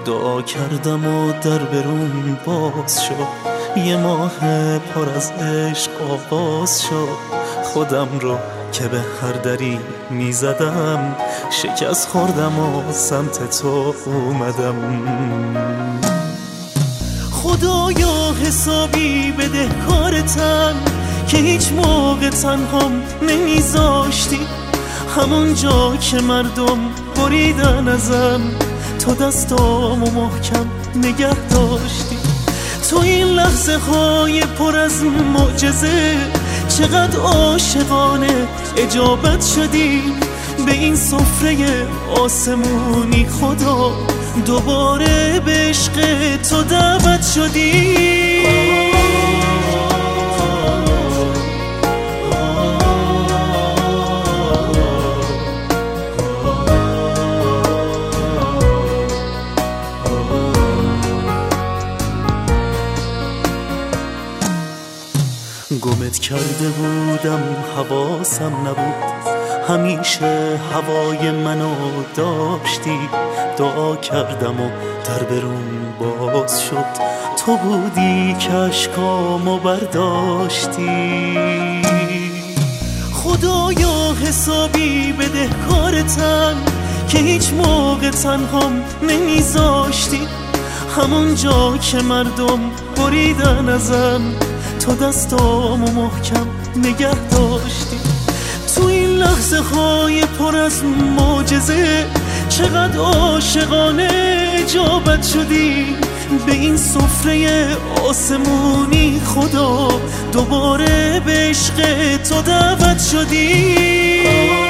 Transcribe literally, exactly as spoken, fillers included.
دعا کردم و در برون باز شد، یه ماه پر از عشق آغاز شد. خودم رو که به هر دری میزدم شکست خوردم و سمت تو اومدم. خدایا حسابی بده کارتم که هیچ موقع تنهام نمیذاشتی. همون جا که مردم بریدن ازم تو دستامو محکم نگه داشتی. تو این لحظه های پر از معجزه چقدر عاشقانه اجابت شدی به این سفره آسمونی. خدا دوباره به عشق تو دعوت شدی. گمت کرده بودم حواسم نبود، همیشه هوای منو داشتی. دعا کردم و در برون باز شد، تو بودی که اشکامو برداشتی. خدایا حسابی بده کارتم که هیچ موقع تنهام نمیذاشتی. همون جا که مردم بریدن ازم تو دستامو محکم نگه داشتی. تو این لحظه های پر از معجزه چقدر عاشقانه اجابت شدی به این سفره آسمونی. خدا دوباره به عشق تو دعوت شدی.